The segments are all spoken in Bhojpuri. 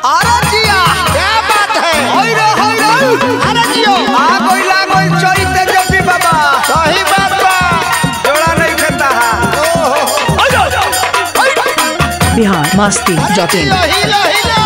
अरे जिया क्या बात है? होई रे अरे जियो आ गइला गइल चैते जपी बाबा सही बात बा। जोड़ा नहीं खाता बिहार मस्ती .in हिलो हिलो हिलो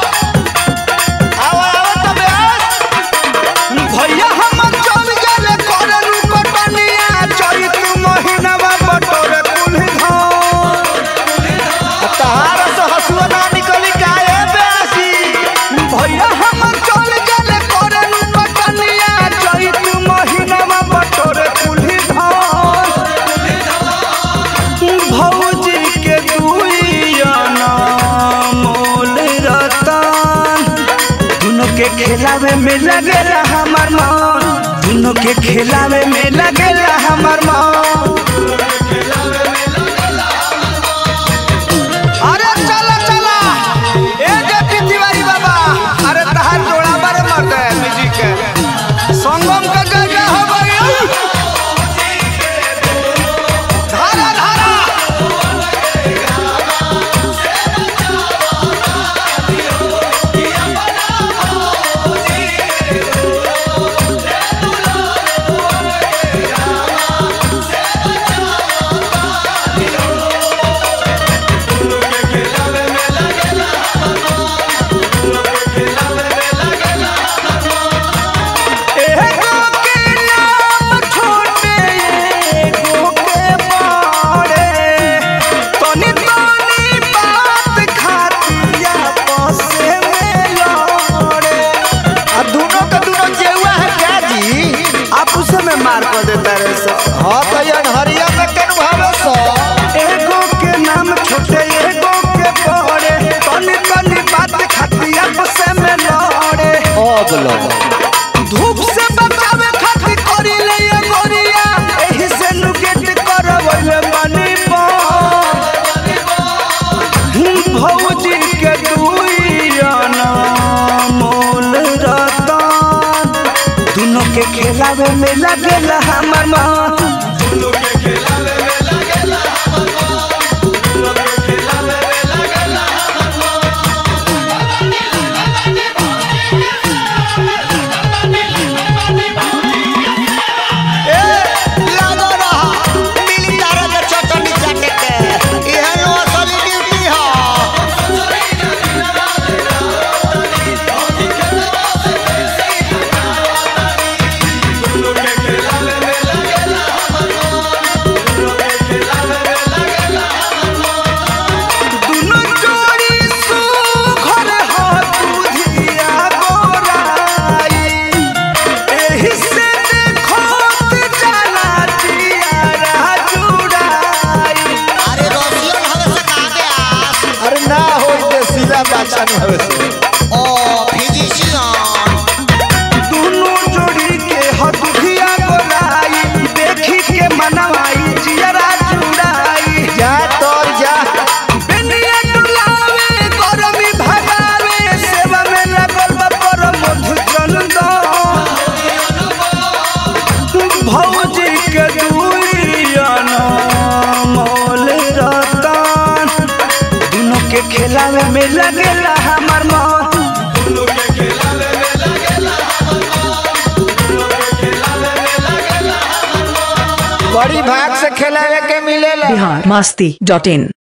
आओ आओ तो बेस भैया हम चल गेले करे रुकटनिया चैत महीनावा बटोरे कुल्ही धान तहार से हसुआ ना निकली काहे बेसी। भैया हम चल गेले करे रुकटनिया चैत महीनावा बटोरे कुल्ही धान भौजी के दुइयाना मोल रतन दोनों के खेलावे में लगेला हमर मन दोनों के खेलावे में लगेला हमर मन अरे चला चला ए जेपी तिवारी बाबा अरे तहार जोड़ा बारे मर्द है म्यूजिक के संगम का जगह हो गई धारा धारा एगो के नाम छोटे एगो के बड़े तनी तनी बात खातिया पसे में लड़े आ दोनों का दोनों जेवा है क्या जी? आप उसे में मार कर देता रे सब हाँ तो ये हरिया में कन भावे सो। एगो के नाम छोटे एगो के बड़े तनी तनी बात खातिया पसे में लड़े ओ बोलो धूप से बचावे खातिर करी ले ये गोरिया एही से नुकेट करवले बनी भौजी के दुइयाना मोल रतन दोनों के खेलावे में लगेला हमर मन ए लागो रहा मिली तारा के चटनी चाटे के इहे नो असली ड्यूटी ह। दोनों जोड़ी सुघर हो दुधिया गोराई एही से देखोत जाला जियारा जुड़ाई अरे रसियन हवे से कहा के आस। अरे ना होई ते सीला बाचा न हवे से ओ फिजिशियन दोनों जोड़ी के हो दुधिया गोराई देखी के मनवाई जियारा जुड़ाई जा तोर जा बेनिया डुलावे गरमी भगावे सेवा में लगल बा पर मधु चंदन भौजी के दुइयाना मोल रतन दोनों के खेलावे में लगेला हमर मन बड़ी भाग से खेलावे के मिलेला। बिहार मस्ती .in